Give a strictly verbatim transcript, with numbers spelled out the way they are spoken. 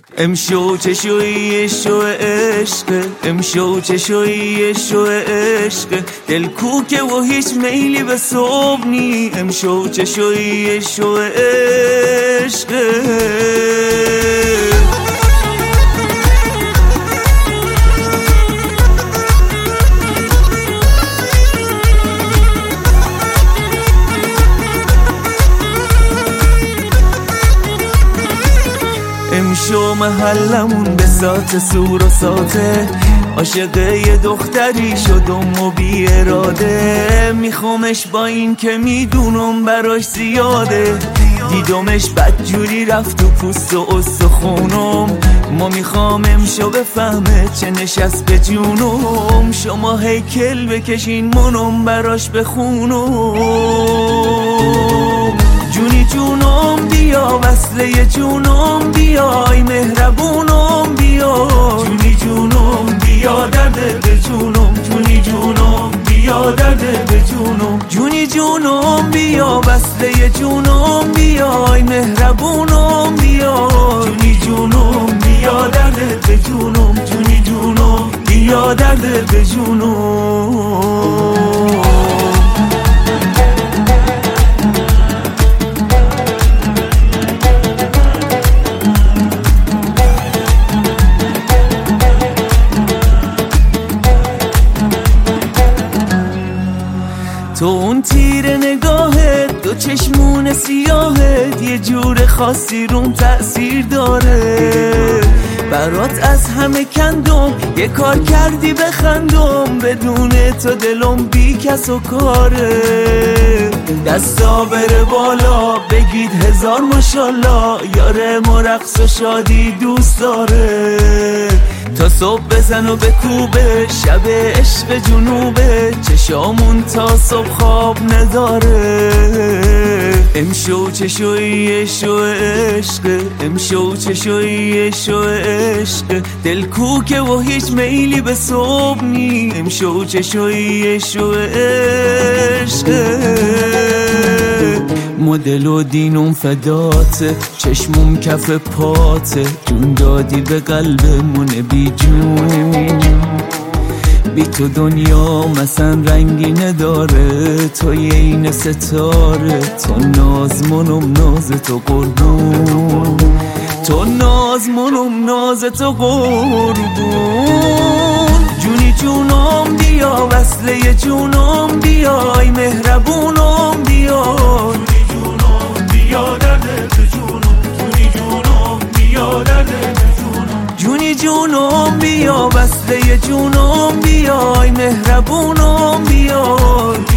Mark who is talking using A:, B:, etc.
A: امشو چشوی شو عشق، امشو چشوی شو عشق، دل کوکه و هیچ میلی به صبح نی. امشو چشوی شو عشق. امشو محلمون به سات سور و ساته، عاشقه یه دختری شدم و بی اراده. میخوامش با این که میدونم براش زیاده، دیدمش بدجوری رفت تو پوست و استخونم. ما میخوام امشو بفهمه چه نشست به جونم. شما هیکل بکشین منم براش بخونم. جونی جونم بیا وصله جونم بیای مهربونم بیا. جونی جونم بیا درد به جونم، جونی جونم بیا درد به جونم. جونی جونم بیا وصله جونم بیای مهربونم بیا. جونی جونم بیا درد به جونم، جونی جونم بیا درد به جونم. تو اون تیر نگاهت، دو چشمون سیاهت، یه جور خاصی روم تأثیر داره. برات از همه کندم، یه کار کردی بخندم، بدون تو دلم بی کس و کاره. دستا بره بالا بگید هزار ماشالله، یاره ما رقص و شادی دوست داره. تا صبح بزن و بکوبه، شب عشق جنوبه، چشامون تا صبح خواب نداره. امشو چشوی شو عشق، امشو چشوی شو عشق، دل کوکه و هیچ میلی به صبح نی. امشو چشوی شو عشق. مدل و دینم فداته، چشمم کف پاته، جون دادی به قلبمون بی جون. بی تو دنیا مثلا رنگی نداره، تو یه این ستاره. تو ناز منم ناز تو قربون، تو ناز منم ناز تو قربون. جونی جونم بیا وصله جونم بیای مهربونم بیا. جونی جونم بیا درد به جونم، جونی جونم بیا درد به جونم. جونی جونم بیا وصله جونم بیای مهربونم بیا.